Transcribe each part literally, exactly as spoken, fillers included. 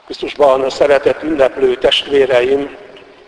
Krisztusban szeretett ünneplő testvéreim,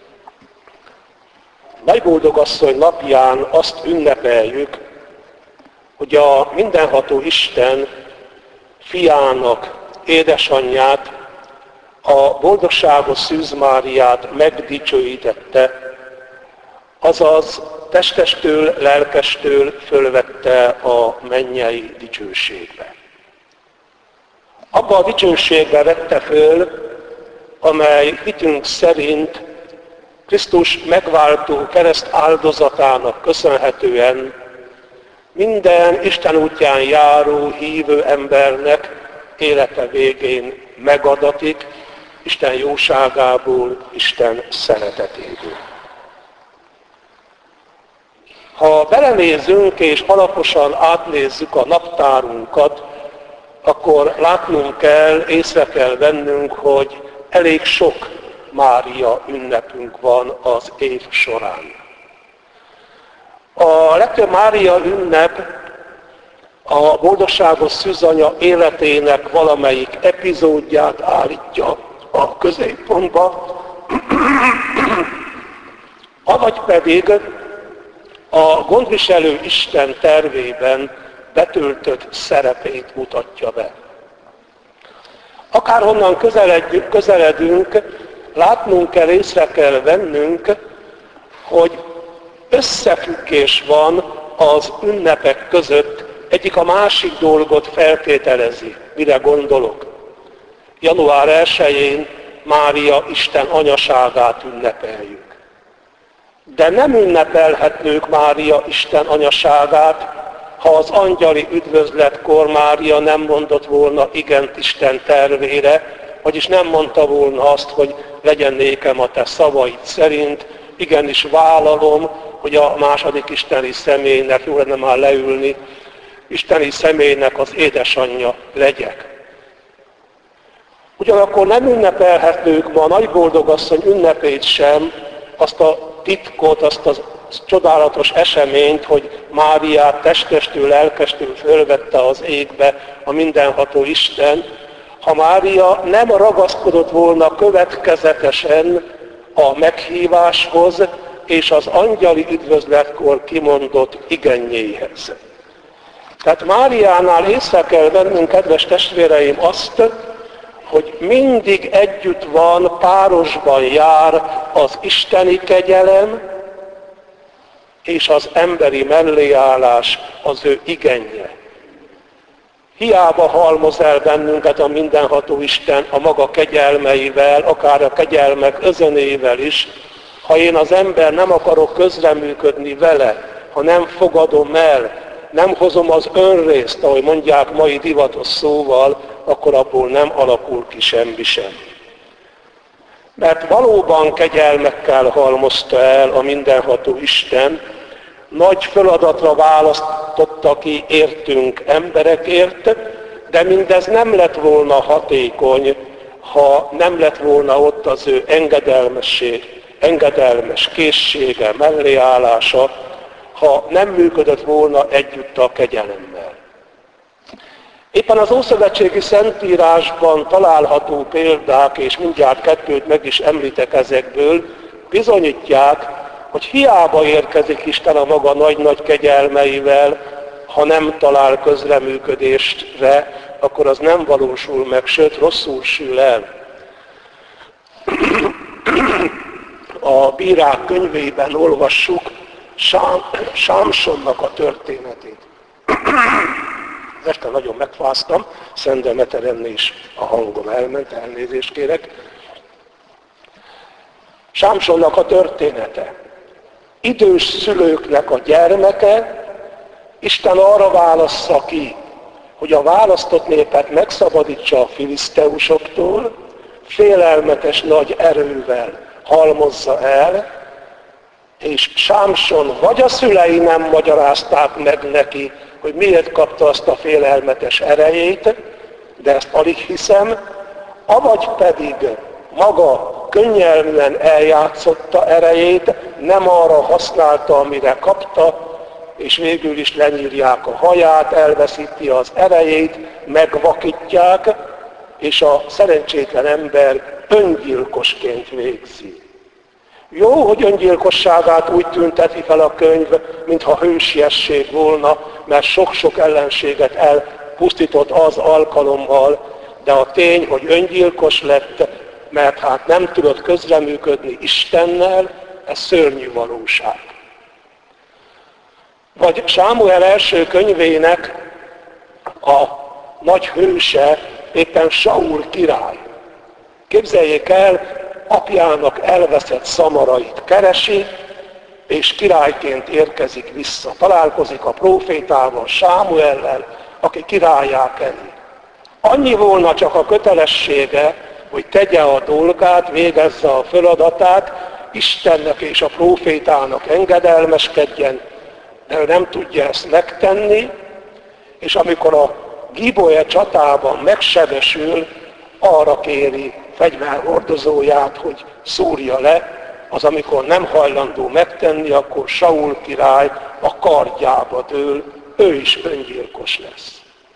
Nagyboldogasszony napján azt ünnepeljük, hogy a mindenható Isten fiának édesanyját, a boldogságos Szűz Máriát megdicsőítette, azaz testestől, lelkestől fölvette a mennyei dicsőségbe. Abba a dicsőségbe vette föl, amely hitünk szerint Krisztus megváltó kereszt áldozatának köszönhetően minden Isten útján járó hívő embernek élete végén megadatik Isten jóságából, Isten szeretetéből. Ha belenézünk és alaposan átnézzük a naptárunkat, akkor látnunk kell, észre kell vennünk, hogy elég sok Mária ünnepünk van az év során. A legtöbb Mária ünnep a boldogságos szűzanya életének valamelyik epizódját állítja a középpontba, avagy pedig a gondviselő Isten tervében betöltött szerepét mutatja be. Akárhonnan közeledünk, látnunk kell, észre kell vennünk, hogy összefüggés van az ünnepek között, egyik a másik dolgot feltételezi. Mire gondolok? január elsején Mária Isten anyaságát ünnepeljük. De nem ünnepelhetnők Mária Isten anyaságát, ha az angyali üdvözletkor Mária nem mondott volna igent Isten tervére, vagyis nem mondta volna azt, hogy legyen nékem a te szavaid szerint, igenis vállalom, hogy a második isteni személynek, jó lenne már leülni, isteni személynek az édesanyja legyek. Ugyanakkor nem ünnepelhetők ma a Nagyboldogasszony ünnepét sem, azt a titkot, azt a csodálatos eseményt, hogy Máriát testestől, lelkestől fölvette az égbe a mindenható Isten, ha Mária nem ragaszkodott volna következetesen a meghíváshoz és az angyali üdvözletkor kimondott igenjéhez. Tehát Máriánál észre kell vennünk, kedves testvéreim, azt, hogy mindig együtt van, párosban jár az isteni kegyelem és az emberi melléállás, az ő igenje. Hiába halmoz el bennünket a mindenható Isten a maga kegyelmeivel, akár a kegyelmek özönével is, ha én az ember nem akarok közreműködni vele, ha nem fogadom el, nem hozom az önrészt, ahogy mondják mai divatos szóval, akkor abból nem alakul ki semmi sem. Mert valóban kegyelmekkel halmozta el a mindenható Isten, nagy feladatra választotta ki értünk emberekért, de mindez nem lett volna hatékony, ha nem lett volna ott az ő engedelmesség, engedelmes készsége, melléállása, ha nem működött volna együtt a kegyelemmel. Éppen az Ószövetségi Szentírásban található példák, és mindjárt kettőt meg is említek ezekből, bizonyítják, hogy hiába érkezik Isten a maga nagy-nagy kegyelmeivel, ha nem talál közreműködésre, akkor az nem valósul meg, sőt rosszul sül el. A Bírák könyvében olvassuk Sám, Sámsonnak a történetét. Este nagyon megfáztam, Szent Demeteren is a hangom elment, elnézést kérek. Sámsonnak a története. Idős szülőknek a gyermeke, Isten arra válassza ki, hogy a választott népet megszabadítsa a filiszteusoktól, félelmetes nagy erővel halmozza el, és Sámson vagy a szülei nem magyarázták meg neki, hogy miért kapta azt a félelmetes erejét, de ezt alig hiszem, avagy pedig maga könnyelműen eljátszotta erejét, nem arra használta, amire kapta, és végül is lenyírják a haját, elveszíti az erejét, megvakítják, és a szerencsétlen ember öngyilkosként végzi. Jó, hogy öngyilkosságát úgy tünteti fel a könyv, mintha hősiesség volna, mert sok-sok ellenséget elpusztított az alkalommal, de a tény, hogy öngyilkos lett, mert hát nem tudott közreműködni Istennel, ez szörnyű valóság. Vagy Sámuel első könyvének a nagy hőse éppen Saul király. Képzeljék el, apjának elveszett szamarait keresi, és királyként érkezik vissza. Találkozik a prófétával, Sámuellel, aki királlyá keri. Annyi volna csak a kötelessége, hogy tegye a dolgát, végezze a feladatát, Istennek és a prófétának engedelmeskedjen, de ő nem tudja ezt megtenni, és amikor a Gibeon csatában megsebesül, arra kéri fegyverhordozóját, hogy szúrja le, az amikor nem hajlandó megtenni, akkor Saul király a kardjába dől, ő is öngyilkos lesz.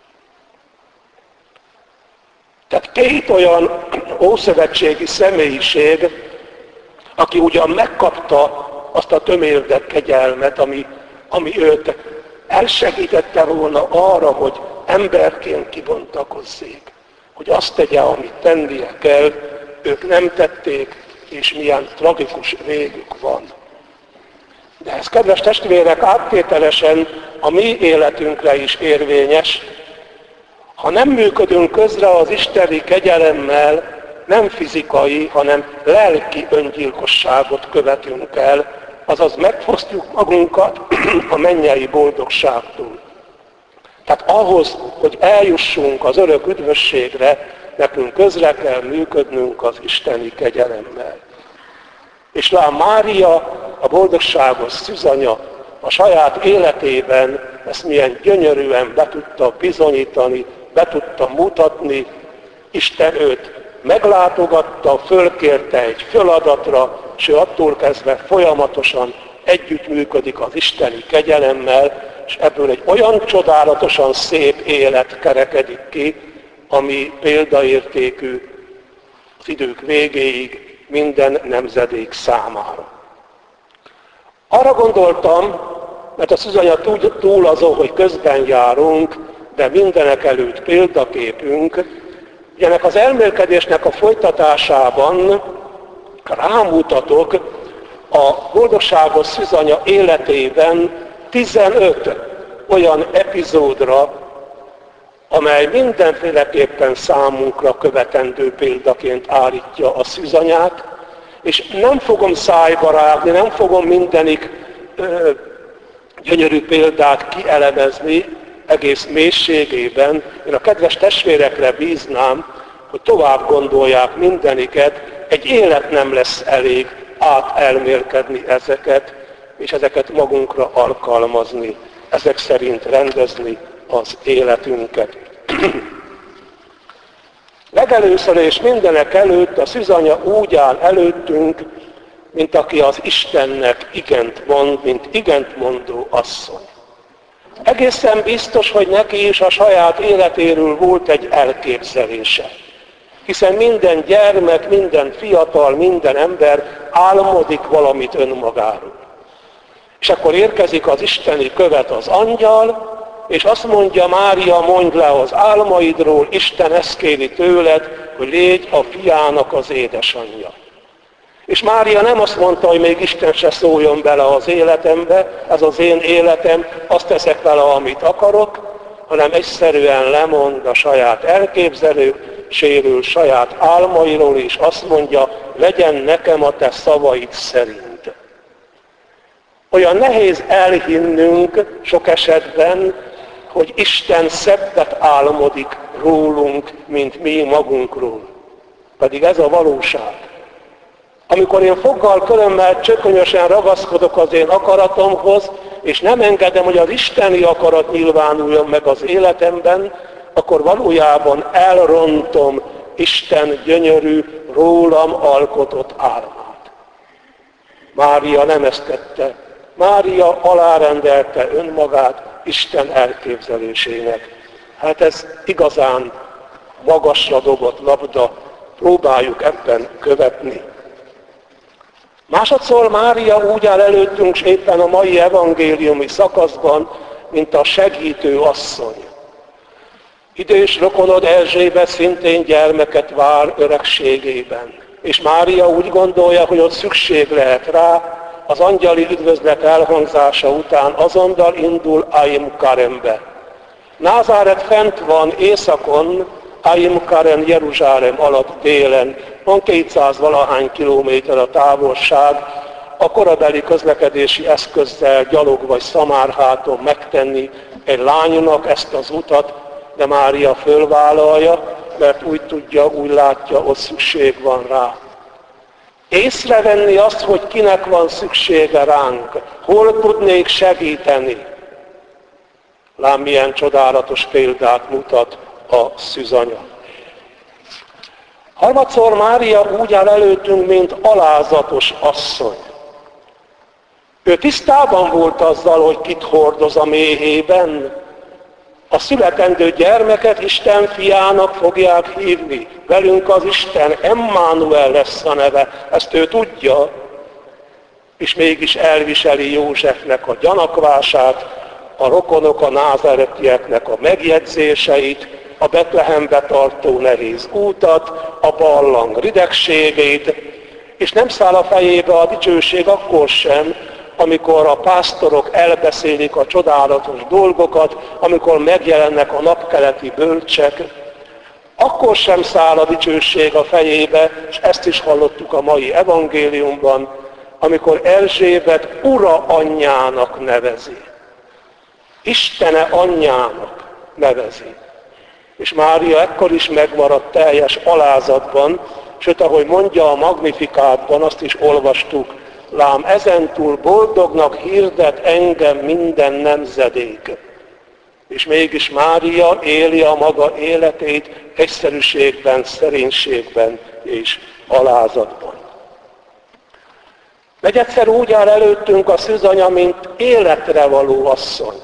Tehát két olyan ószövetségi személyiség, aki ugyan megkapta azt a tömérdek kegyelmet, ami, ami őt elsegítette volna arra, hogy emberként kibontakozzék, hogy azt tegye, amit tennie kell, ők nem tették, és milyen tragikus végük van. De ez, kedves testvérek, áttételesen a mi életünkre is érvényes. Ha nem működünk közre az isteni kegyelemmel, nem fizikai, hanem lelki öngyilkosságot követünk el, azaz megfosztjuk magunkat a mennyei boldogságtól. Tehát ahhoz, hogy eljussunk az örök üdvösségre, nekünk közre kell működnünk az isteni kegyelemmel. És lám Mária, a boldogságos szűzanya, a saját életében ezt milyen gyönyörűen be tudta bizonyítani, be tudta mutatni. Isten őt meglátogatta, fölkérte egy feladatra, és ő attól kezdve folyamatosan együttműködik az isteni kegyelemmel, és ebből egy olyan csodálatosan szép élet kerekedik ki, ami példaértékű az idők végéig minden nemzedék számára. Arra gondoltam, mert a szűzanya túl, túl azon, hogy közben járunk, de mindenek előtt példaképünk, ugye ennek az elmélkedésnek a folytatásában rámutatok a boldogságos szűzanya életében tizenöt olyan epizódra, amely mindenféleképpen számunkra követendő példaként állítja a szűzanyát, és nem fogom szájba rágni, nem fogom mindenik ö, gyönyörű példát kielemezni egész mélységében. Én a kedves testvérekre bíznám, hogy tovább gondolják mindeniket, egy élet nem lesz elég átelmélkedni ezeket, és ezeket magunkra alkalmazni, ezek szerint rendezni az életünket. Legelőször és mindenek előtt a szűzanya úgy áll előttünk, mint aki az Istennek igent mond, mint igent mondó asszony. Egészen biztos, hogy neki is a saját életéről volt egy elképzelése. Hiszen minden gyermek, minden fiatal, minden ember álmodik valamit önmagáról. És akkor érkezik az isteni követ, az angyal, és azt mondja: Mária, mondd le az álmaidról, Isten ezt kéri tőled, hogy légy a fiának az édesanyja. És Mária nem azt mondta, hogy még Isten se szóljon bele az életembe, ez az én életem, azt teszek vele, amit akarok, hanem egyszerűen lemond a saját elképzeléséről, saját álmairól, és azt mondja: legyen nekem a te szavaid szerint. Olyan nehéz elhinnünk sok esetben, hogy Isten szebbet álmodik rólunk, mint mi magunkról. Pedig ez a valóság. Amikor én foggal, körömmel csökönyösen ragaszkodok az én akaratomhoz, és nem engedem, hogy az isteni akarat nyilvánuljon meg az életemben, akkor valójában elrontom Isten gyönyörű, rólam alkotott álmát. Mária nem ezt tette. Mária alárendelte önmagát Isten elképzelésének. Hát ez igazán magasra dobott labda, próbáljuk ebben követni. Másodszor Mária úgy áll előttünk éppen a mai evangéliumi szakaszban, mint a segítő asszony. Idős rokonod Erzsébet szintén gyermeket vár öregségében. És Mária úgy gondolja, hogy ott szükség lehet rá, az angyali üdvözlet elhangzása után azonnal indul Aim Karembe. Názáret fent van északon, Aim Karem Jeruzsálem alatt délen, van kétszáz valahány kilométer a távolság, a korabeli közlekedési eszközzel gyalog vagy szamárháton megtenni egy lánynak ezt az utat, de Mária fölvállalja, mert úgy tudja, úgy látja, ott szükség van rá. Észrevenni azt, hogy kinek van szüksége ránk, hol tudnék segíteni. Lám milyen csodálatos példát mutat a szűzanya. Harmadszor Mária úgy áll előttünk, mint alázatos asszony. Ő tisztában volt azzal, hogy kit hordoz a méhében. A születendő gyermeket Isten fiának fogják hívni. Velünk az Isten, Emmanuel lesz a neve. Ezt ő tudja. És mégis elviseli Józsefnek a gyanakvását, a rokonok, a názáretieknek a megjegyzéseit, a Betlehembe tartó nehéz útat, a barlang ridegségét, és nem száll a fejébe a dicsőség akkor sem, amikor a pásztorok elbeszélik a csodálatos dolgokat, amikor megjelennek a napkeleti bölcsek, akkor sem száll a dicsőség a fejébe, és ezt is hallottuk a mai evangéliumban, amikor Erzsébet Ura anyjának nevezi. Istene anyjának nevezi. És Mária ekkor is megmaradt teljes alázatban, sőt, ahogy mondja a Magnifikátban, azt is olvastuk, lám ezentúl boldognak hirdet engem minden nemzedék. És mégis Mária éli a maga életét egyszerűségben, szerénységben és alázatban. Negyedszer úgy áll előttünk a szűzanya, mint életre való asszony.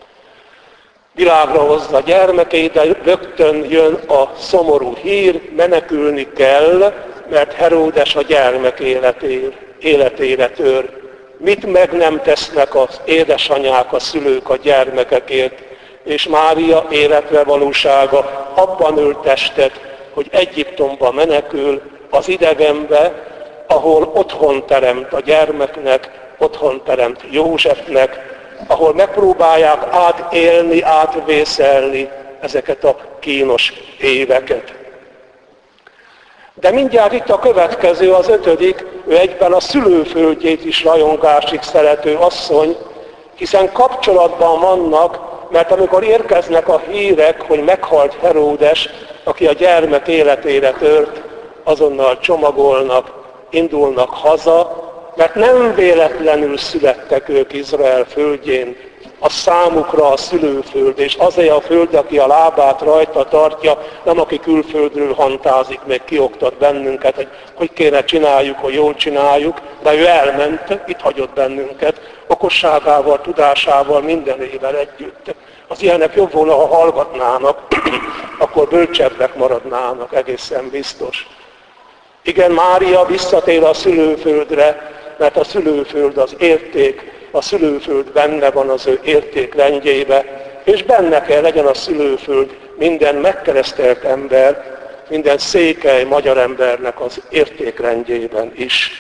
Világra hozza gyermekét, de rögtön jön a szomorú hír, menekülni kell, mert Heródes a gyermek életére, életére tör. Mit meg nem tesznek az édesanyák, a szülők a gyermekekért, és Mária életre valósága abban ölt testet, hogy Egyiptomba menekül, az idegenbe, ahol otthon teremt a gyermeknek, otthon teremt Józsefnek, ahol megpróbálják átélni, átvészelni ezeket a kínos éveket. De mindjárt itt a következő, az ötödik, ő egyben a szülőföldjét is rajongásig szerető asszony, hiszen kapcsolatban vannak, mert amikor érkeznek a hírek, hogy meghalt Heródes, aki a gyermek életére tört, azonnal csomagolnak, indulnak haza, mert nem véletlenül születtek ők Izrael földjén, a számukra a szülőföld, és azért a föld, aki a lábát rajta tartja, nem aki külföldről hantázik, meg kioktat bennünket, hogy hogy kéne csináljuk, hogy jól csináljuk, de ő elment, itt hagyott bennünket, okosságával, tudásával, mindenével együtt. Az ilyenek jobb volna, ha hallgatnának, akkor bölcsebbek maradnának, egészen biztos. Igen, Mária visszatér a szülőföldre, mert a szülőföld az érték, a szülőföld benne van az ő értékrendjébe, és benne kell legyen a szülőföld minden megkeresztelt ember, minden székely magyar embernek az értékrendjében is.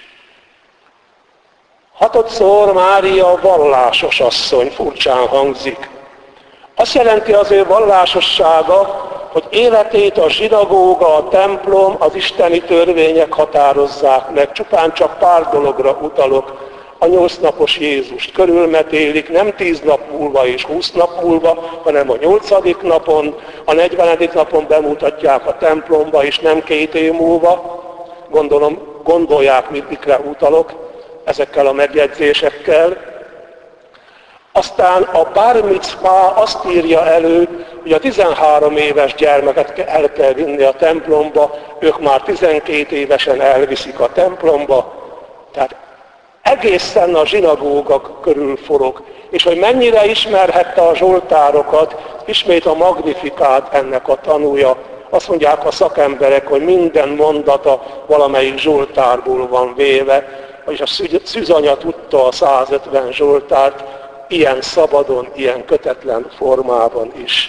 Hatodszor Mária vallásos asszony, furcsán hangzik. Azt jelenti az ő vallásossága, hogy életét a zsinagóga, a templom, az isteni törvények határozzák meg. Csupán csak pár dologra utalok. A nyolcnapos Jézust körülmetélik, nem tíz nap múlva és húsz nap múlva, hanem a nyolcadik napon, a negyvenedik napon bemutatják a templomba, és nem két év múlva. Gondolom, gondolják, mikre utalok ezekkel a megjegyzésekkel. Aztán a Bar Micvá azt írja elő, hogy a tizenhárom éves gyermeket el kell vinni a templomba, ők már tizenkét évesen elviszik a templomba, tehát egészen a zsinagóga körül forog. És hogy mennyire ismerhette a zsoltárokat, ismét a Magnifikát ennek a tanúja. Azt mondják a szakemberek, hogy minden mondata valamelyik zsoltárból van véve, és a Szűzanya tudta a százötven zsoltárt ilyen szabadon, ilyen kötetlen formában is.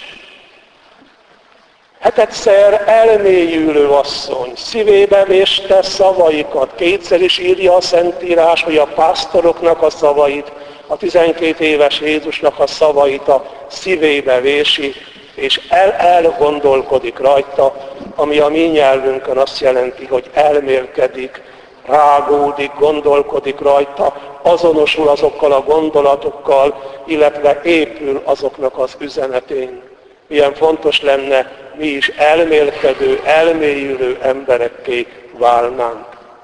Hetedszer elmélyülő asszony, szívébe véste szavaikat. Kétszer is írja a Szentírás, hogy a pásztoroknak a szavait, a tizenkét éves Jézusnak a szavait a szívébe vési, és el elgondolkodik rajta, ami a mi nyelvünkön azt jelenti, hogy elmélkedik, rágódik, gondolkodik rajta, azonosul azokkal a gondolatokkal, illetve épül azoknak az üzenetén. Milyen fontos lenne, mi is elmélkedő, elmélyülő emberekké válnánk.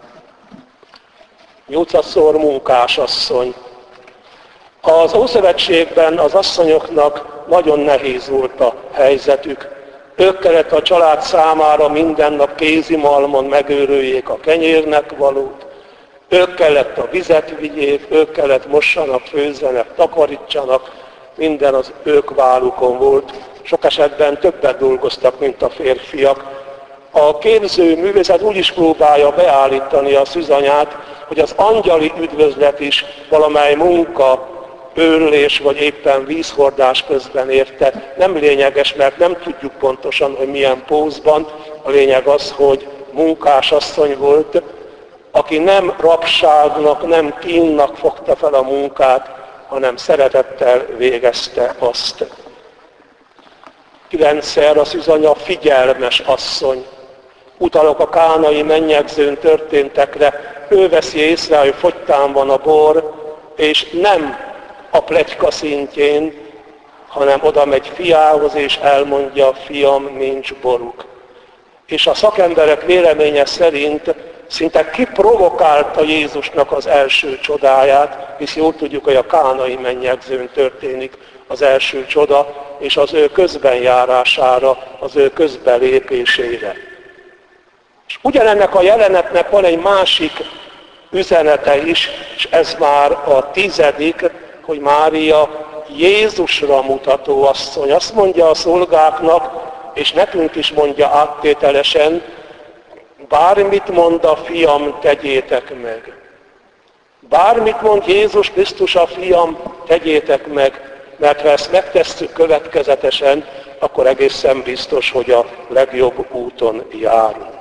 Nyolcadszor munkásasszony. Az Ószövetségben az asszonyoknak nagyon nehéz volt a helyzetük. Ők kellett a család számára minden nap kézimalmon megőröljék a kenyérnek valót, ők kellett a vizet vigyék, ők kellett mossanak, főzzenek, takarítsanak, minden az ők vállukon volt. Sok esetben többet dolgoztak, mint a férfiak. A képző művészet úgy is próbálja beállítani a szűzanyát, hogy az angyali üdvözlet is valamely munka, őrlés vagy éppen vízhordás közben érte. Nem lényeges, mert nem tudjuk pontosan, hogy milyen pózban. A lényeg az, hogy munkásasszony volt, aki nem rabságnak, nem kínnak fogta fel a munkát, hanem szeretettel végezte azt. Kilencszer a szűzanya figyelmes asszony. Utalok a kánai mennyegzőn történtekre. Ő veszi észre, hogy fogytán van a bor, és nem a pletyka szintjén, hanem oda megy fiához, és elmondja, fiam, nincs boruk. És a szakemberek véleménye szerint szinte kiprovokálta Jézusnak az első csodáját, hisz jól tudjuk, hogy a kánai mennyegzőn történik az első csoda, és az ő közbenjárására, az ő közbelépésére. És ugyanennek a jelenetnek van egy másik üzenete is, és ez már a tizedik, hogy Mária Jézusra mutató asszony. Azt mondja a szolgáknak, és nekünk is mondja áttételesen, bármit mond a fiam, tegyétek meg. Bármit mond Jézus Krisztus a fiam, tegyétek meg, mert ha ezt megtesszük következetesen, akkor egészen biztos, hogy a legjobb úton járunk.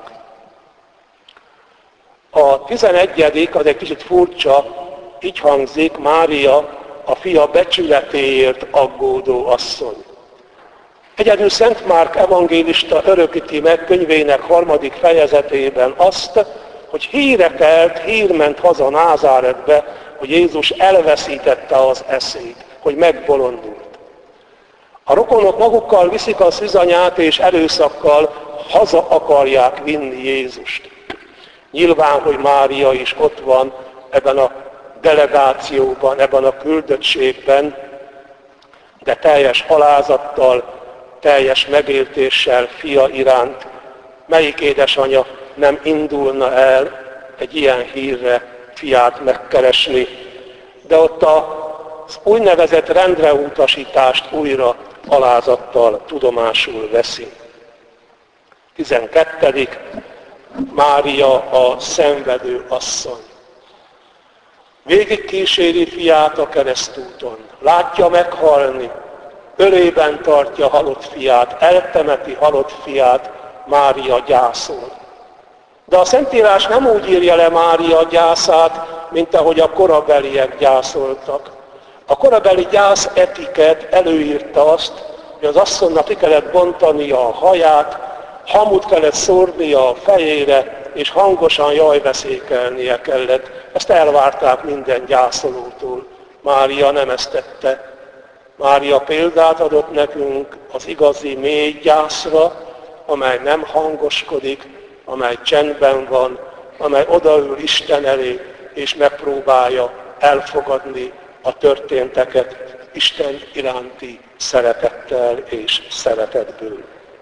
A tizenegyedik, az egy kicsit furcsa, így hangzik, Mária a fia becsületéért aggódó asszony. Egyedül Szent Márk evangélista örökíti meg könyvének harmadik fejezetében azt, hogy híre kelt, hír ment haza Názáretbe, hogy Jézus elveszítette az eszét, hogy megbolondult. A rokonok magukkal viszik a szűzanyát, és erőszakkal haza akarják vinni Jézust. Nyilván, hogy Mária is ott van ebben a delegációban, ebben a küldöttségben, de teljes alázattal, teljes megértéssel fia iránt. Melyik édesanya nem indulna el egy ilyen hírre fiát megkeresni? De ott az úgynevezett rendreutasítást újra alázattal tudomásul veszi. tizenkettedik Mária a szenvedő asszony. Végig kíséri fiát a keresztúton, látja meghalni, ölében tartja halott fiát, eltemeti halott fiát, Mária gyászol. De a Szentírás nem úgy írja le Mária gyászát, mint ahogy a korabeliek gyászoltak. A korabeli gyász etiket előírta azt, hogy az asszonynak ki kellett bontania a haját, hamut kellett szórnia a fejére, és hangosan jajveszékelnie kellett. Ezt elvárták minden gyászolótól. Mária nem ezt tette. Mária példát adott nekünk az igazi mély gyászra, amely nem hangoskodik, amely csendben van, amely odaül Isten elé, és megpróbálja elfogadni a történteket Isten iránti szeretettel és szeretetből.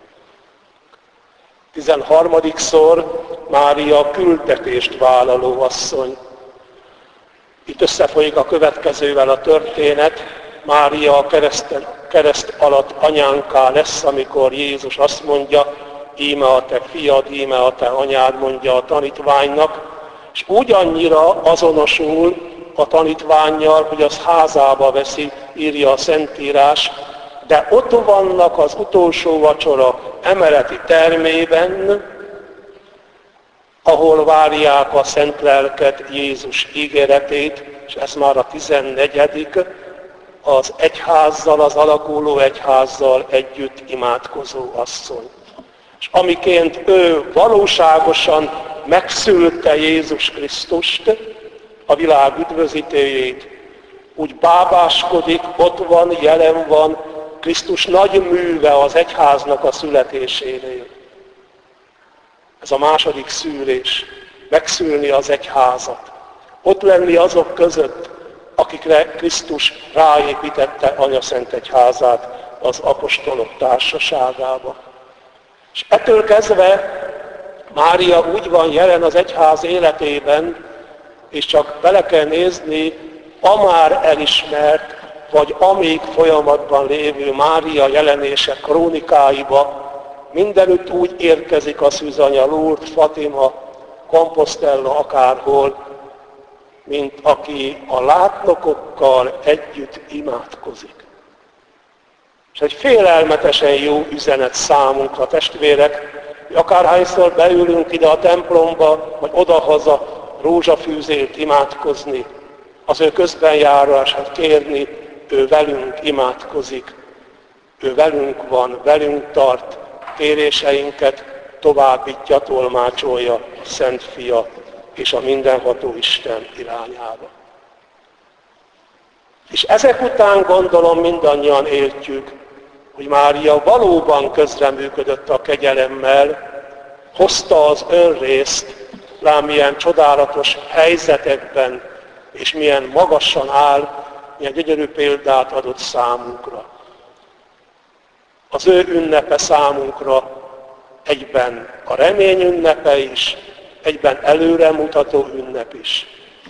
tizenharmadikszor Mária küldetést vállaló asszony. Itt összefolyik a következővel a történet. Mária a kereszten, kereszt alatt anyánká lesz, amikor Jézus azt mondja, íme a te fiad, íme a te anyád, mondja a tanítványnak, és ugyannyira azonosul a tanítvánnyal, hogy az házába veszi, írja a Szentírás, de ott vannak az utolsó vacsora emeleti termében, ahol várják a szent lelket, Jézus ígéretét, és ez már a tizennegyedik, az egyházzal, az alakuló egyházzal együtt imádkozó asszony. És amiként ő valóságosan megszülte Jézus Krisztust, a világ üdvözítőjét, úgy bábáskodik, ott van, jelen van Krisztus nagy műve az egyháznak a születésénél. Ez a második szűrés, megszülni az egyházat. Ott lenni azok között, akikre Krisztus ráépítette Anyaszent Egyházát az apostolok társaságába. És ettől kezdve Mária úgy van jelen az egyház életében, és csak bele kell nézni a már elismert, vagy amíg folyamatban lévő Mária jelenése krónikáiba, mindenütt úgy érkezik a szűzanya, Lourdes, Fatima, Compostela, akárhol, mint aki a látnokokkal együtt imádkozik. És egy félelmetesen jó üzenet számunkra, testvérek, hogy akárhányszor beülünk ide a templomba, vagy odahaza rózsafűzért imádkozni, az ő közbenjárását kérni, ő velünk imádkozik, ő velünk van, velünk tart, kéréseinket továbbítja, tolmácsolja a Szent Fia és a mindenható Isten irányába. És ezek után gondolom mindannyian értjük, hogy Mária valóban közreműködött a kegyelemmel, hozta az önrészt, lám milyen csodálatos helyzetekben, és milyen magasan áll, milyen gyönyörű példát adott számunkra. Az ő ünnepe számunkra egyben a remény ünnepe is, egyben előremutató ünnep is.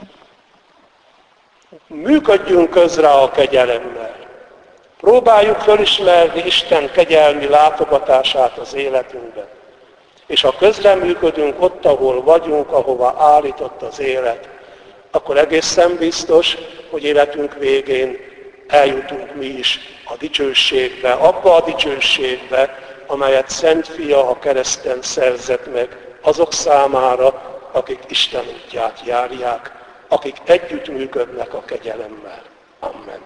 Működjünk közre a kegyelemmel. Próbáljuk felismerni Isten kegyelmi látogatását az életünkben. És ha közreműködünk ott, ahol vagyunk, ahova állított az élet, akkor egészen biztos, hogy életünk végén eljutunk mi is a dicsőségbe, abba a dicsőségbe, amelyet Szent Fia a kereszten szerzett meg azok számára, akik Isten útját járják, akik együttműködnek a kegyelemmel. Amen.